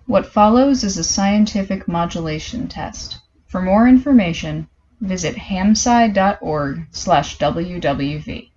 What follows is a scientific modulation test. For more information, visit hamsci.org/wwv.